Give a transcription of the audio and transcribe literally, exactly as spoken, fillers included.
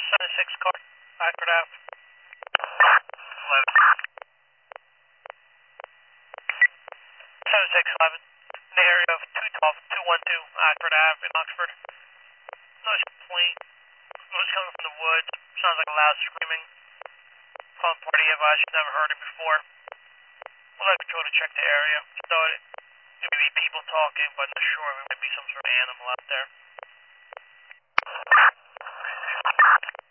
seventy-six car, Oxford Ave. eleven. seventy-six eleven. In the area of two twelve, two twelve Oxford Ave in Oxford. Noise complaint. Noise coming from the woods. Sounds like a loud screaming. Calling party advice. You've never heard it before. We'll have control to check the area. Thought it. It may be people talking, but not sure. There might be some sort of animal out there.